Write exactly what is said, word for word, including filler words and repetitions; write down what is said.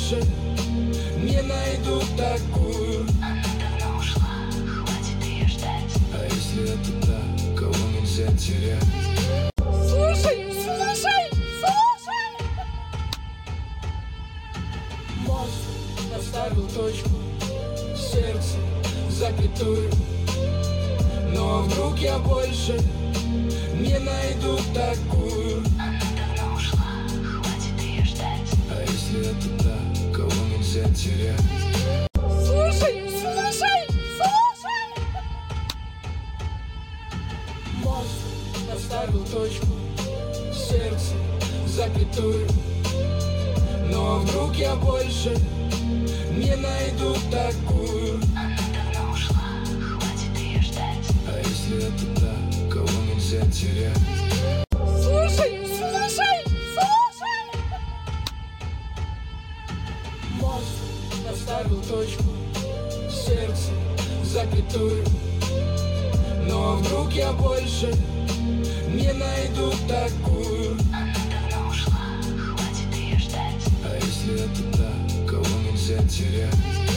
больше не найду такую. Она давно ушла, хватит ее ждать. А если это та, кого нельзя терять? Слушай, слушай, слушай! Мозг поставил точку, сердце запятую. Но вдруг я больше не найду такую. Она давно ушла, хватит ее ждать. А если это та, кого нельзя терять? Слушай, слушай, слушай! Мозг поставил точку, сердце запятую. Но вдруг я больше не найду такую. Она давно ушла, хватит ее ждать. А если это та, кого нельзя терять? Слушай, слушай, слушай! Мозг поставил точку, сердце запятую. Но вдруг я больше не найду такую. Она давно ушла, хватит ее ждать. А если это та, кого нельзя терять?